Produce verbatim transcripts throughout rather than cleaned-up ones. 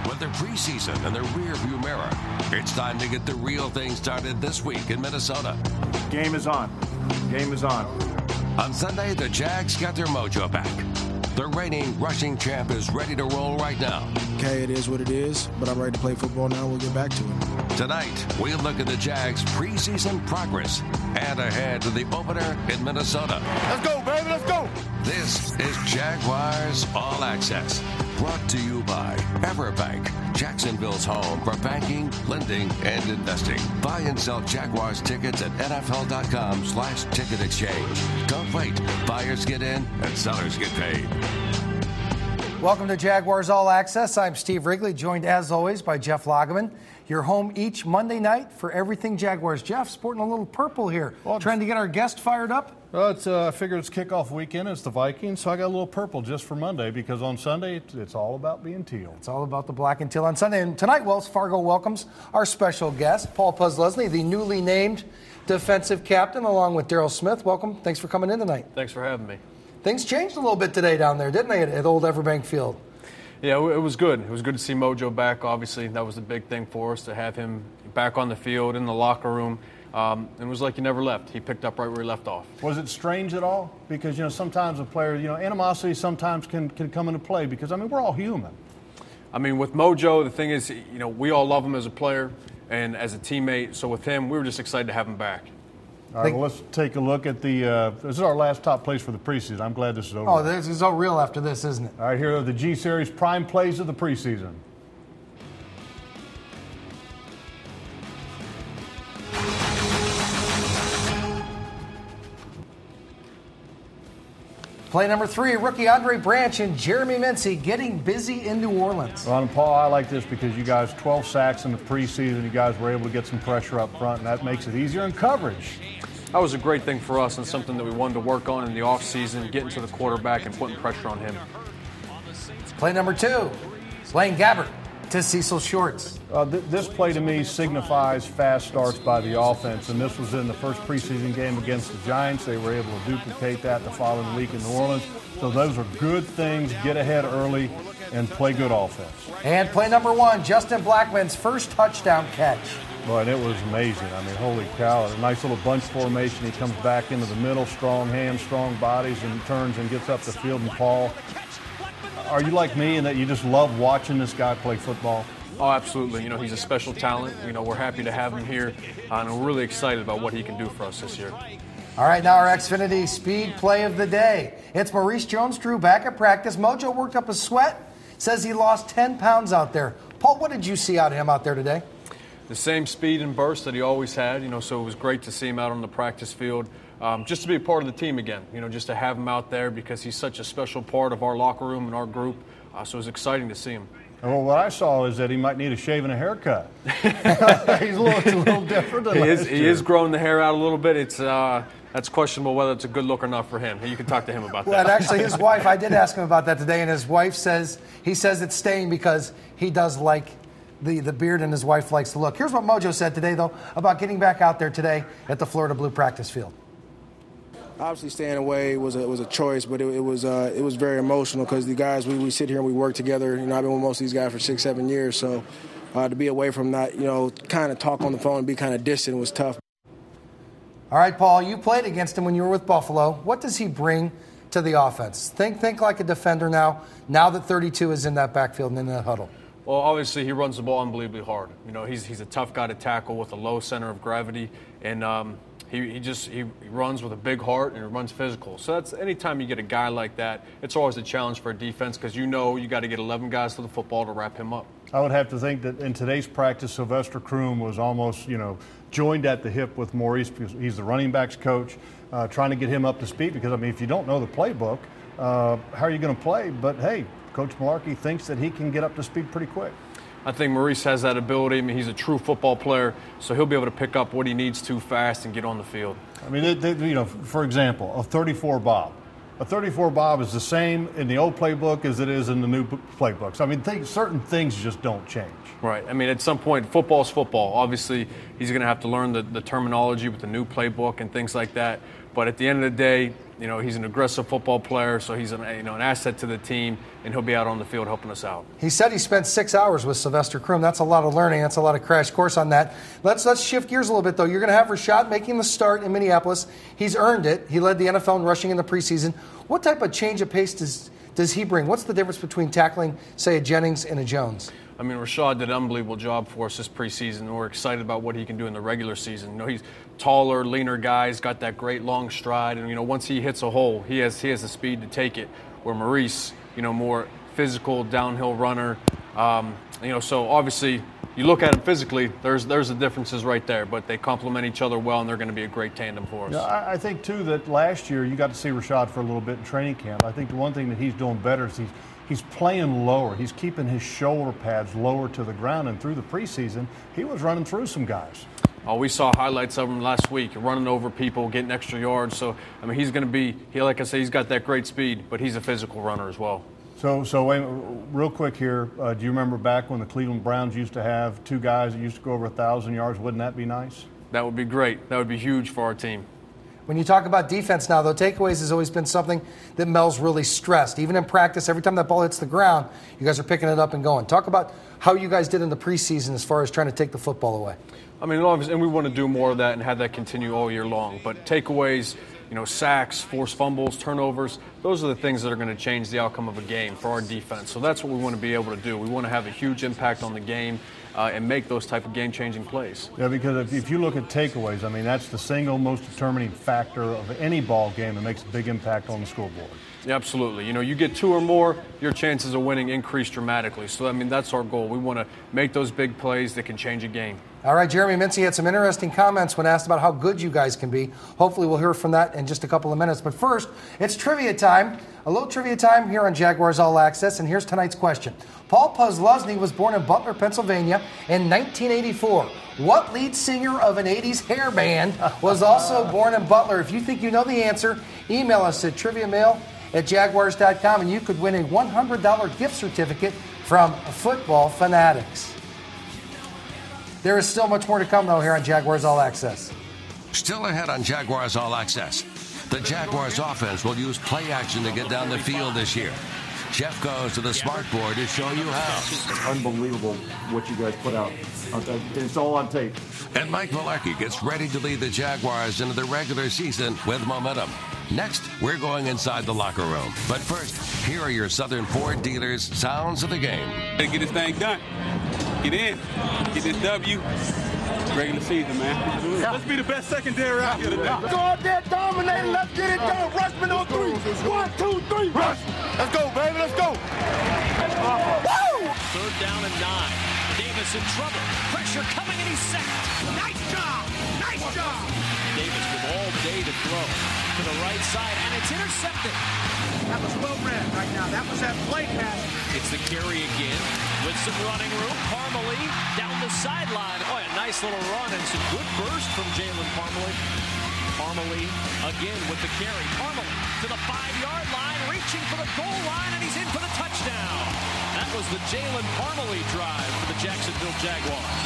with their preseason in their rearview mirror. It's time to get the real thing started this week in Minnesota. Game is on. Game is on. On Sunday, the Jags got their mojo back. The reigning rushing champ is ready to roll right now. Okay, it is what it is, but I'm ready to play football now. We'll get back to it. Tonight, we'll look at the Jags' preseason progress and ahead to the opener in Minnesota. Let's go, baby, let's go. This is Jaguars All Access, brought to you by Everbank, Jacksonville's home for banking, lending, and investing. Buy and sell Jaguars tickets at N F L dot com slash ticket exchange. Don't wait. Buyers get in and sellers get paid. Welcome to Jaguars All Access. I'm Steve Wrigley, joined as always by Jeff Lageman. You're home each Monday night for everything Jaguars. Jeff, sporting a little purple here. Well, trying to get our guest fired up? Well, it's, uh, I figured it's kickoff weekend. It's the Vikings, so I got a little purple just for Monday because on Sunday it's, it's all about being teal. It's all about the black and teal on Sunday. And tonight, Wells Fargo welcomes our special guest, Paul Posluszny, the newly named defensive captain, along with Daryl Smith. Welcome. Thanks for coming in tonight. Thanks for having me. Things changed a little bit today down there, didn't they, at, at Old Everbank Field? Yeah, it was good. It was good to see Mojo back, obviously. That was the big thing for us, to have him back on the field, in the locker room. Um, it was like he never left. He picked up right where he left off. Was it strange at all? Because, you know, sometimes a player, you know, animosity sometimes can, can come into play because, I mean, we're all human. I mean, with Mojo, the thing is, you know, we all love him as a player and as a teammate. So with him, we were just excited to have him back. All right, well, let's take a look at the uh, – this is our last top plays for the preseason. I'm glad this is over. Oh, this is all real after this, isn't it? All right, here are the G-Series prime plays of the preseason. Play number three, rookie Andre Branch and Jeremy Mincey getting busy in New Orleans. Ron and Paul, I like this because you guys, twelve sacks in the preseason. You guys were able to get some pressure up front, and that makes it easier in coverage. That was a great thing for us and something that we wanted to work on in the offseason, getting to the quarterback and putting pressure on him. Play number two, Blaine Gabbert to Cecil Shorts. Uh, th- this play to me signifies fast starts by the offense, and this was in the first preseason game against the Giants. They were able to duplicate that the following week in New Orleans. So those are good things. Get ahead early and play good offense. And play number one, Justin Blackman's first touchdown catch. Boy, and it was amazing. I mean, holy cow. A nice little bunch formation. He comes back into the middle, strong hands, strong bodies, and turns and gets up the field. And Paul, are you like me in that you just love watching this guy play football? Oh, absolutely. You know, he's a special talent. You know, we're happy to have him here, uh, and we're really excited about what he can do for us this year. All right, now our Xfinity speed play of the day. It's Maurice Jones-Drew back at practice. Mojo worked up a sweat, says he lost ten pounds out there. Paul, what did you see out of him out there today? The same speed and burst that he always had, you know, so it was great to see him out on the practice field. Um, just to be a part of the team again, you know, just to have him out there because he's such a special part of our locker room and our group. Uh, so it was exciting to see him. Well, what I saw is that he might need a shave and a haircut. He's a little, a little different than he last is, year. He is growing the hair out a little bit. It's uh, that's questionable whether it's a good look or not for him. You can talk to him about well, that. And actually, his wife, I did ask him about that today, and his wife says he says it's staying because he does like the, the beard and his wife likes the look. Here's what Mojo said today, though, about getting back out there today at the Florida Blue practice field. Obviously, staying away was a was a choice, but it, it was uh, it was very emotional because the guys we, we sit here and we work together. You know, I've been with most of these guys for six, seven years, so uh, to be away from that, you know, kind of talk on the phone and be kind of distant was tough. All right, Paul, you played against him when you were with Buffalo. What does he bring to the offense? Think think like a defender now. Now that thirty-two is in that backfield and in that huddle. Well, obviously, he runs the ball unbelievably hard. You know, he's he's a tough guy to tackle with a low center of gravity, and um, he, he just he, he runs with a big heart and he runs physical. So that's anytime you get a guy like that, it's always a challenge for a defense because you know you got to get eleven guys to the football to wrap him up. I would have to think that in today's practice, Sylvester Croom was almost, you know, joined at the hip with Maurice because he's the running backs coach, uh, trying to get him up to speed because, I mean, if you don't know the playbook, uh, how are you going to play? But, hey, Coach Malarkey thinks that he can get up to speed pretty quick. I think Maurice has that ability. I mean, he's a true football player, so he'll be able to pick up what he needs to fast and get on the field. I mean, they, they, you know, for example, a thirty-four Bob. A thirty-four Bob is the same in the old playbook as it is in the new playbooks. I mean, th- certain things just don't change. Right. I mean, at some point, football's football. Obviously, he's going to have to learn the, the terminology with the new playbook and things like that. But at the end of the day, you know, he's an aggressive football player, so he's an, you know, an asset to the team, and he'll be out on the field helping us out. He said he spent six hours with Sylvester Croom. That's a lot of learning. That's a lot of crash course on that. Let's let's shift gears a little bit, though. You're going to have Rashad making the start in Minneapolis. He's earned it. He led the N F L in rushing in the preseason. What type of change of pace does does he bring? What's the difference between tackling, say, a Jennings and a Jones? I mean, Rashad did an unbelievable job for us this preseason, and we're excited about what he can do in the regular season. You know, he's taller, leaner guy. He's got that great long stride, and you know, once he hits a hole, he has he has the speed to take it. Where Maurice, you know, more physical downhill runner. Um, you know, so obviously, you look at him physically. There's there's the differences right there, but they complement each other well, and they're going to be a great tandem for us. Yeah, I, I think too that last year you got to see Rashad for a little bit in training camp. I think the one thing that he's doing better is he's He's playing lower. He's keeping his shoulder pads lower to the ground, and through the preseason, he was running through some guys. Oh, we saw highlights of him last week, running over people, getting extra yards. So, I mean, he's going to be, he, like I say, he's got that great speed, but he's a physical runner as well. So, so wait, real quick here, uh, do you remember back when the Cleveland Browns used to have two guys that used to go over one thousand yards? Wouldn't that be nice? That would be great. That would be huge for our team. When you talk about defense now, though, takeaways has always been something that Mel's really stressed. Even in practice, every time that ball hits the ground, you guys are picking it up and going. Talk about how you guys did in the preseason as far as trying to take the football away. I mean, obviously, and we want to do more of that and have that continue all year long. But takeaways, you know, sacks, forced fumbles, turnovers, those are the things that are going to change the outcome of a game for our defense. So that's what we want to be able to do. We want to have a huge impact on the game. Uh, and make those type of game-changing plays. Yeah, because if, if you look at takeaways, I mean, that's the single most determining factor of any ball game that makes a big impact on the scoreboard. Yeah, absolutely. You know, you get two or more, your chances of winning increase dramatically. So, I mean, that's our goal. We want to make those big plays that can change a game. All right, Jeremy Mincey had some interesting comments when asked about how good you guys can be. Hopefully we'll hear from that in just a couple of minutes. But first, it's trivia time. A little trivia time here on Jaguars All Access, and here's tonight's question. Paul Posluszny was born in Butler, Pennsylvania in nineteen eighty-four. What lead singer of an eighties hair band was also born in Butler? If you think you know the answer, email us at triviamail at jaguars dot com, and you could win a one hundred dollars gift certificate from Football Fanatics. There is still much more to come, though, here on Jaguars All Access. Still ahead on Jaguars All Access. The Jaguars offense will use play action to get down the field this year. Jeff goes to the smart board to show you how. Unbelievable what you guys put out. It's all on tape. And Mike Mularkey gets ready to lead the Jaguars into the regular season with momentum. Next, we're going inside the locker room. But first, here are your Southern Ford dealers' sounds of the game. Gotta get this thing done. Get in. Get this W. Regular season, man. Let's be the best secondary out here today. Go out there, dominate, let's get it done. Rushman on three. One, two, three, rush. Let's go, baby, let's go. Woo! Third down and nine. Davis in trouble. Pressure coming, and he's sacked. Nice job. Nice job. Davis with all day to throw to the right side, and it's intercepted. That was well read right now. That was that play pass. It's the carry again with some running room. Parmalee down the sideline. Oh, a nice little run and some good burst from Jalen Parmalee. Parmalee again with the carry. Parmalee to the five-yard line, reaching for the goal line, and he's in for the touchdown. That was the Jalen Parmalee drive for the Jacksonville Jaguars.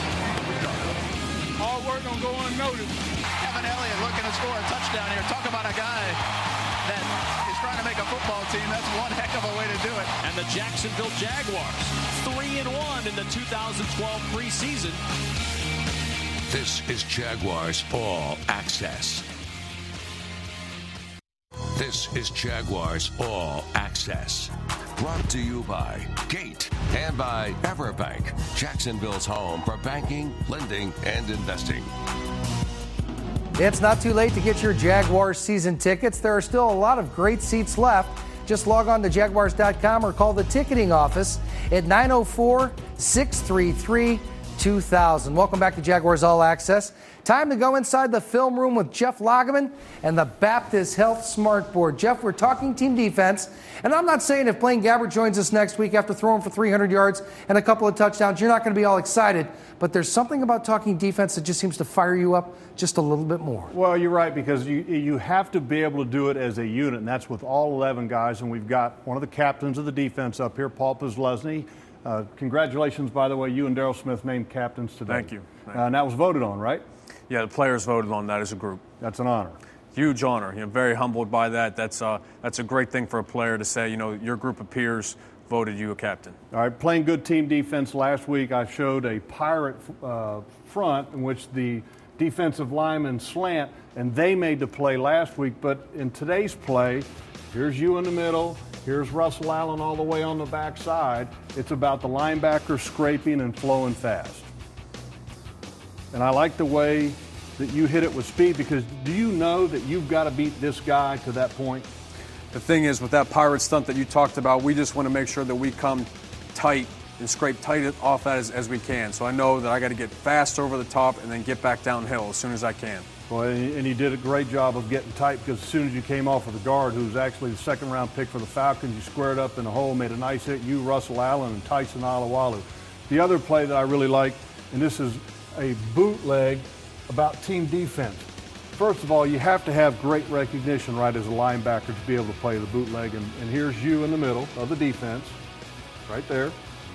All work don't go unnoticed. Kevin Elliott looking to score a touchdown here. Talk about a guy that is trying to make a football team. That's one heck of a way to do it. And the Jacksonville Jaguars, three and one in the two thousand twelve preseason. This is Jaguars All Access. This is Jaguars All Access. Brought to you by Gate and by Everbank, Jacksonville's home for banking, lending, and investing. It's not too late to get your Jaguars season tickets. There are still a lot of great seats left. Just log on to jaguars dot com or call the ticketing office at nine oh four, six three three, two thousand. Welcome back to Jaguars All Access. Time to go inside the film room with Jeff Lageman and the Baptist Health Smart Board. Jeff, we're talking team defense, and I'm not saying if Blaine Gabbert joins us next week after throwing for three hundred yards and a couple of touchdowns, you're not going to be all excited, but there's something about talking defense that just seems to fire you up just a little bit more. Well, you're right, because you you have to be able to do it as a unit, and that's with all eleven guys, and we've got one of the captains of the defense up here, Paul Posluszny. Uh, congratulations, by the way, you and Daryl Smith named captains today. Thank you. Thank uh, and that was voted on, right? Yeah, the players voted on that as a group. That's an honor. Huge honor. You know, very humbled by that. That's uh, that's a great thing for a player to say. You know, your group of peers voted you a captain. All right, playing good team defense last week, I showed a Pirate uh, front in which the defensive linemen slant, and they made the play last week. But in today's play, here's you in the middle. Here's Russell Allen all the way on the backside. It's about the linebacker scraping and flowing fast. And I like the way that you hit it with speed, because do you know that you've got to beat this guy to that point? The thing is, with that Pirate stunt that you talked about, we just want to make sure that we come tight and scrape tight off that as, as we can. So I know that I got to get fast over the top and then get back downhill as soon as I can. Well, and you did a great job of getting tight, because as soon as you came off of the guard, who was actually the second round pick for the Falcons, you squared up in the hole, made a nice hit. You, Russell Allen, and Tyson Alualu. The other play that I really like, and this is a bootleg about team defense. First of all, you have to have great recognition, right, as a linebacker to be able to play the bootleg. And, and here's you in the middle of the defense, right there.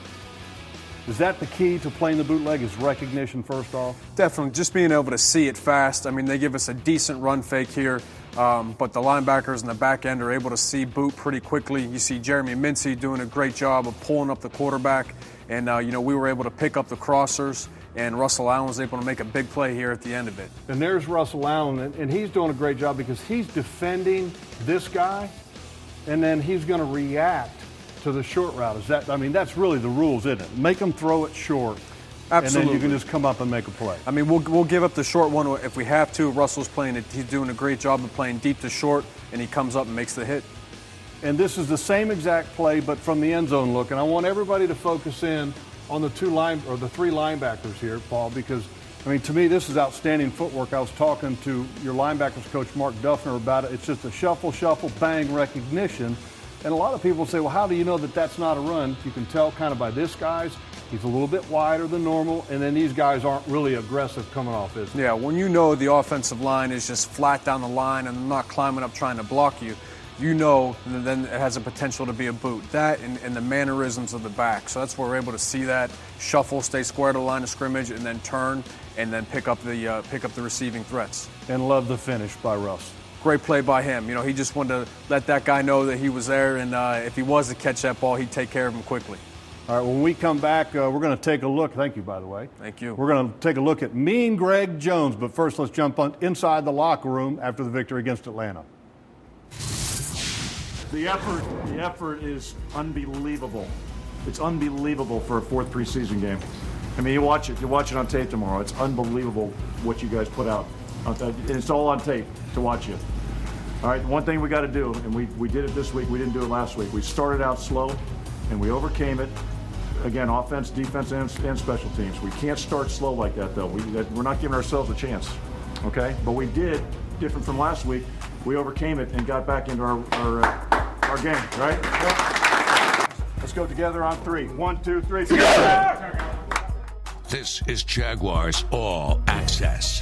Is that the key to playing the bootleg, is recognition first off? Definitely, just being able to see it fast. I mean, they give us a decent run fake here, um, but the linebackers in the back end are able to see boot pretty quickly. You see Jeremy Mincey doing a great job of pulling up the quarterback, and, uh, you know, we were able to pick up the crossers, and Russell Allen was able to make a big play here at the end of it. And there's Russell Allen, and, and he's doing a great job because he's defending this guy, and then he's going to react to the short route. Is that? I mean, that's really the rules, isn't it? Make them throw it short. Absolutely. And then you can just come up and make a play. I mean, we'll we'll give up the short one if we have to. Russell's playing it. He's doing a great job of playing deep to short, and he comes up and makes the hit. And this is the same exact play, but from the end zone look. And I want everybody to focus in on the two line or the three linebackers here, Paul, because I mean, to me, this is outstanding footwork. I was talking to your linebackers coach, Mark Duffner, about it. It's just a shuffle, shuffle, bang recognition. And a lot of people say, well, how do you know that that's not a run? You can tell kind of by this guy's. He's a little bit wider than normal, and then these guys aren't really aggressive coming off this. Yeah, when you know the offensive line is just flat down the line and not climbing up trying to block you, you know that then it has a potential to be a boot. That and, and the mannerisms of the back. So that's where we're able to see that. Shuffle, stay square to the line of scrimmage, and then turn and then pick up the uh, pick up the receiving threats. And love the finish by Russ. Great play by him. You know, he just wanted to let that guy know that he was there, and uh, if he was to catch that ball, he'd take care of him quickly. All right, when we come back, uh, we're going to take a look. Thank you, by the way. Thank you. We're going to take a look at Mean Greg Jones. But first, let's jump on inside the locker room after the victory against Atlanta. The effort, the effort is unbelievable. It's unbelievable for a fourth preseason game. I mean, you watch it. You watch it on tape tomorrow. It's unbelievable what you guys put out. And it's all on tape to watch it. All right, one thing we got to do, and we, we did it this week, we didn't do it last week. We started out slow, and we overcame it. Again, offense, defense, and, and special teams. We can't start slow like that, though. We, that, we're not giving ourselves a chance, okay? But we did, different from last week, we overcame it and got back into our, our, uh, our game, right? Let's go together on three. One, two, three. Together! This is Jaguars All Access.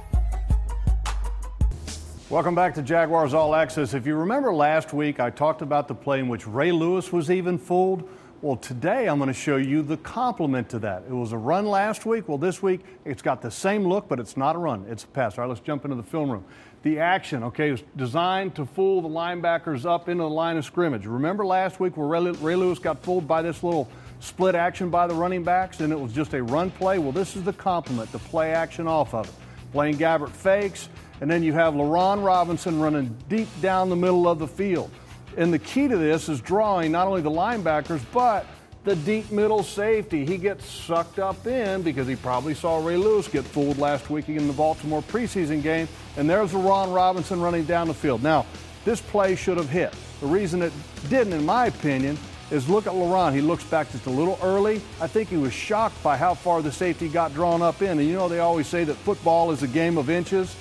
Welcome back to Jaguars All Access. If you remember last week, I talked about the play in which Ray Lewis was even fooled. Well, today I'm going to show you the complement to that. It was a run last week. Well, this week it's got the same look, but it's not a run. It's a pass. All right, let's jump into the film room. The action, okay, is designed to fool the linebackers up into the line of scrimmage. Remember last week where Ray, Ray Lewis got fooled by this little split action by the running backs and it was just a run play? Well, this is the complement, the play action off of it. Blaine Gabbert fakes, and then you have LaRon Robinson running deep down the middle of the field. And the key to this is drawing not only the linebackers, but the deep middle safety. He gets sucked up in because he probably saw Ray Lewis get fooled last week in the Baltimore preseason game. And there's LaRon Robinson running down the field. Now, this play should have hit. The reason it didn't, in my opinion, is look at LaRon. He looks back just a little early. I think he was shocked by how far the safety got drawn up in. And you know they always say that football is a game of inches.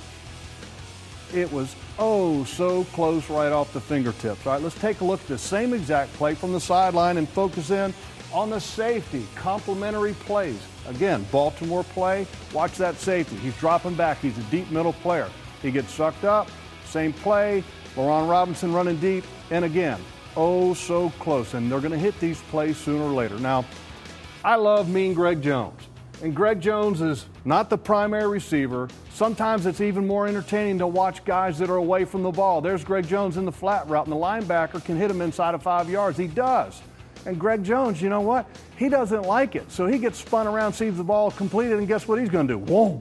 It was oh so close right off the fingertips. All right, let's take a look at the same exact play from the sideline and focus in on the safety. Complementary plays. Again, Baltimore play. Watch that safety. He's dropping back. He's a deep middle player. He gets sucked up. Same play. LaRon Robinson running deep. And again, oh so close. And they're going to hit these plays sooner or later. Now, I love Mean Greg Jones. and Greg Jones is not the primary receiver, sometimes it's even more entertaining to watch guys that are away from the ball. There's Greg Jones in the flat route, and the linebacker can hit him inside of five yards. He does. And Greg Jones, you know what? He doesn't like it. So he gets spun around, sees the ball completed, and guess what he's going to do? Whoa.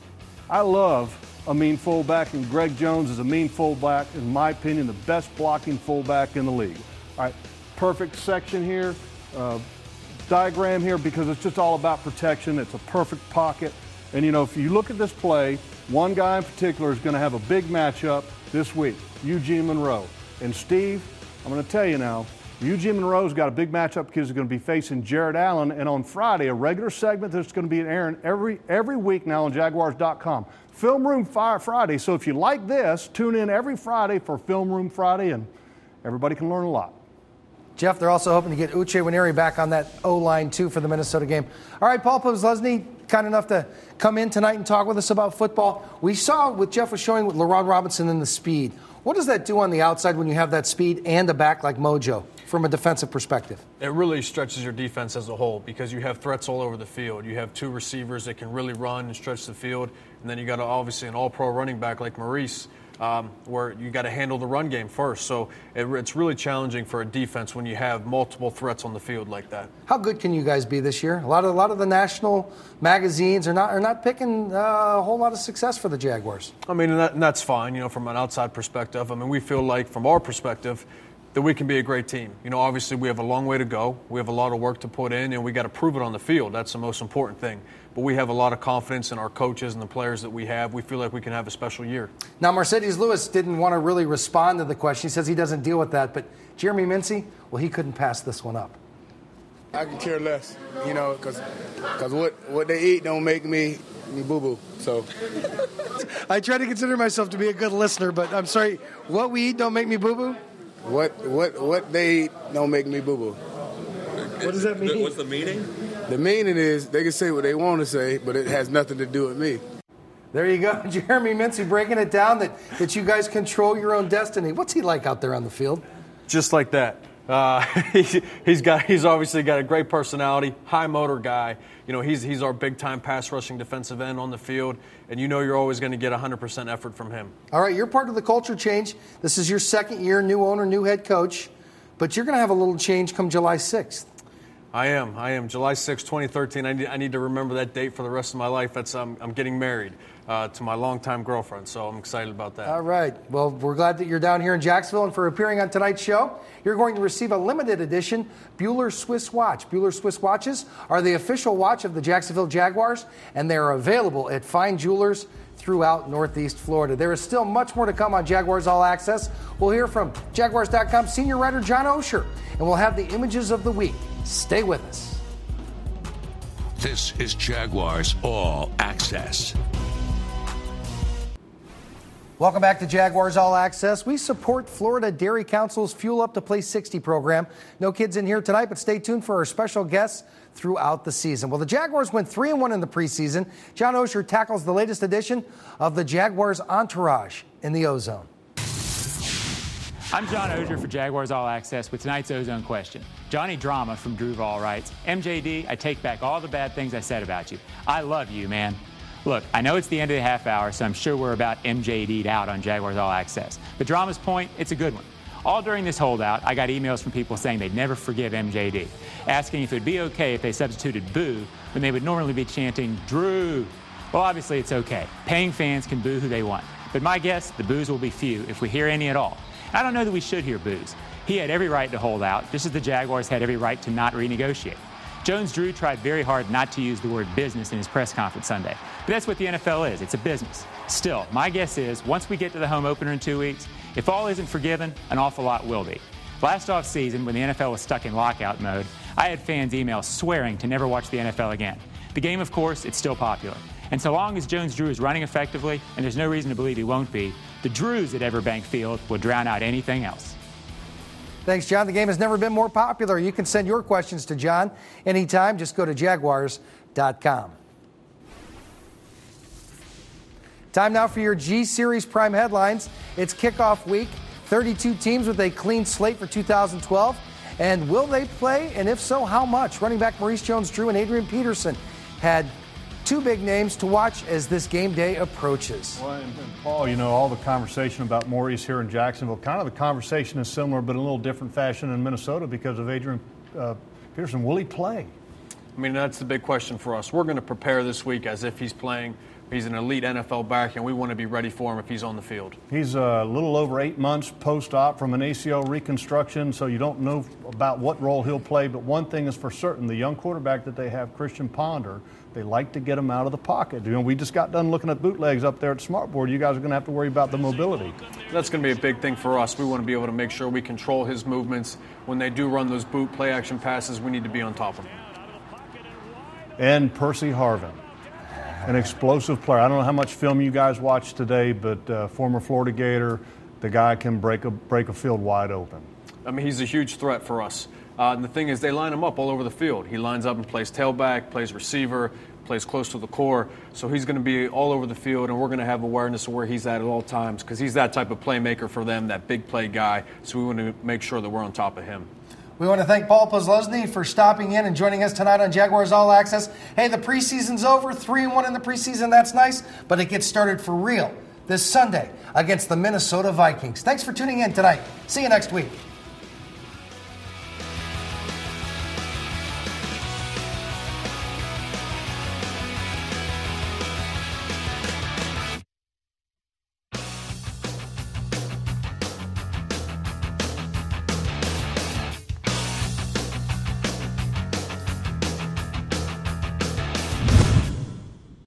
I love a mean fullback, and Greg Jones is a mean fullback, in my opinion, the best blocking fullback in the league. All right, perfect section here, uh, diagram here, because it's just all about protection. It's a perfect pocket. And, you know, if you look at this play, one guy in particular is going to have a big matchup this week, Eugene Monroe. And, Steve, I'm going to tell you now, Eugene Monroe's got a big matchup because he's going to be facing Jared Allen. And on Friday, a regular segment that's going to be airing every every week now on Jaguars dot com. Film Room Fire Friday. So if you like this, tune in every Friday for Film Room Friday, and everybody can learn a lot. Jeff, they're also hoping to get Uche Nwaneri back on that O-line, too, for the Minnesota game. All right, Paul Posluszny, kind enough to come in tonight and talk with us about football. We saw what Jeff was showing with LaRon Robinson and the speed. What does that do on the outside when you have that speed and a back like Mojo from a defensive perspective? It really stretches your defense as a whole because you have threats all over the field. You have two receivers that can really run and stretch the field, and then you got obviously an all-pro running back like Maurice, um, where you got to handle the run game first. So it, it's really challenging for a defense when you have multiple threats on the field like that. How good can you guys be this year? A lot of a lot of the national magazines are not are not picking uh, a whole lot of success for the Jaguars. I mean, and, that, and that's fine, you know, from an outside perspective. I mean, we feel like from our perspective that we can be a great team. You know, obviously we have a long way to go. We have a lot of work to put in, and we got to prove it on the field. That's the most important thing. But we have a lot of confidence in our coaches and the players that we have. We feel like we can have a special year. Now, Mercedes Lewis didn't want to really respond to the question. He says he doesn't deal with that. But Jeremy Mincey, well, he couldn't pass this one up. I can care less, you know, because what, what they eat don't make me boo-boo, so. I try to consider myself to be a good listener, but I'm sorry, what we eat don't make me boo-boo? What what what they eat don't make me boo-boo. What does that mean? What's the meaning? The meaning is they can say what they want to say, but it has nothing to do with me. There you go. Jeremy Mincey breaking it down that, that you guys control your own destiny. What's he like out there on the field? Just like that. Uh, he, he's got he's obviously got a great personality, high motor guy. You know, he's he's our big time pass rushing defensive end on the field, and you know you're always going to get one hundred percent effort from him. All right, you're part of the culture change. This is your second year, new owner, new head coach, but you're going to have a little change come July sixth. I am. I am. July sixth, twenty thirteen. I need, I need to remember that date for the rest of my life. That's um, I'm getting married uh, to my longtime girlfriend, so I'm excited about that. All right. Well, we're glad that you're down here in Jacksonville, and for appearing on tonight's show, you're going to receive a limited edition Bueller Swiss watch. Bueller Swiss watches are the official watch of the Jacksonville Jaguars, and they are available at fine jewelers throughout Northeast Florida. There is still much more to come on Jaguars All Access. We'll hear from Jaguars dot com senior writer John Osher, and we'll have the images of the week. Stay with us. This is Jaguars All Access. Welcome back to Jaguars All Access. We support Florida Dairy Council's Fuel Up to Play sixty program. No kids in here tonight, but stay tuned for our special guests throughout the season. Well, the Jaguars went three and one in the preseason. John Osher tackles the latest edition of the Jaguars Entourage in the Ozone. I'm John Osher for Jaguars All Access with tonight's Ozone question. Johnny Drama from Duval writes, M J D, I take back all the bad things I said about you. I love you, man. Look, I know it's the end of the half hour, so I'm sure we're about M J D'd out on Jaguars All Access. But Drama's point, it's a good one. All during this holdout, I got emails from people saying they'd never forgive M J D, asking if it'd be okay if they substituted boo when they would normally be chanting Drew. Well, obviously it's okay. Paying fans can boo who they want. But my guess, the boos will be few if we hear any at all. I don't know that we should hear boos. He had every right to hold out, just as the Jaguars had every right to not renegotiate. Jones-Drew tried very hard not to use the word business in his press conference Sunday. But that's what the N F L is. It's a business. Still, my guess is once we get to the home opener in two weeks, if all isn't forgiven, an awful lot will be. Last offseason, when the N F L was stuck in lockout mode, I had fans email swearing to never watch the N F L again. The game, of course, it's still popular. And so long as Jones-Drew is running effectively, and there's no reason to believe he won't be, the Drews at Everbank Field will drown out anything else. Thanks, John. The game has never been more popular. You can send your questions to John anytime. Just go to Jaguars dot com. Time now for your G-Series Prime headlines. It's kickoff week. thirty-two teams with a clean slate for two thousand twelve. And will they play? And if so, how much? Running back Maurice Jones-Drew and Adrian Peterson had two big names to watch as this game day approaches. Well, and, and Paul, you know, all the conversation about Maurice here in Jacksonville, kind of the conversation is similar but in a little different fashion in Minnesota because of Adrian uh, Peterson. Will he play? I mean, that's the big question for us. We're going to prepare this week as if he's playing. He's an elite N F L back, and we want to be ready for him if he's on the field. He's a little over eight months post-op from an A C L reconstruction, so you don't know about what role he'll play. But one thing is for certain, the young quarterback that they have, Christian Ponder, they like to get him out of the pocket. You know, we just got done looking at bootlegs up there at Smartboard. You guys are going to have to worry about the mobility. That's going to be a big thing for us. We want to be able to make sure we control his movements. When they do run those boot play-action passes, we need to be on top of them. And Percy Harvin, an explosive player. I don't know how much film you guys watched today, but uh, former Florida Gator, the guy can break a break a field wide open. I mean, he's a huge threat for us. Uh, and the thing is, they line him up all over the field. He lines up and plays tailback, plays receiver, plays close to the core. So he's going to be all over the field, and we're going to have awareness of where he's at at all times because he's that type of playmaker for them, that big play guy. So we want to make sure that we're on top of him. We want to thank Paul Posluszny for stopping in and joining us tonight on Jaguars All Access. Hey, the preseason's over, three and one in the preseason, that's nice, but it gets started for real this Sunday against the Minnesota Vikings. Thanks for tuning in tonight. See you next week.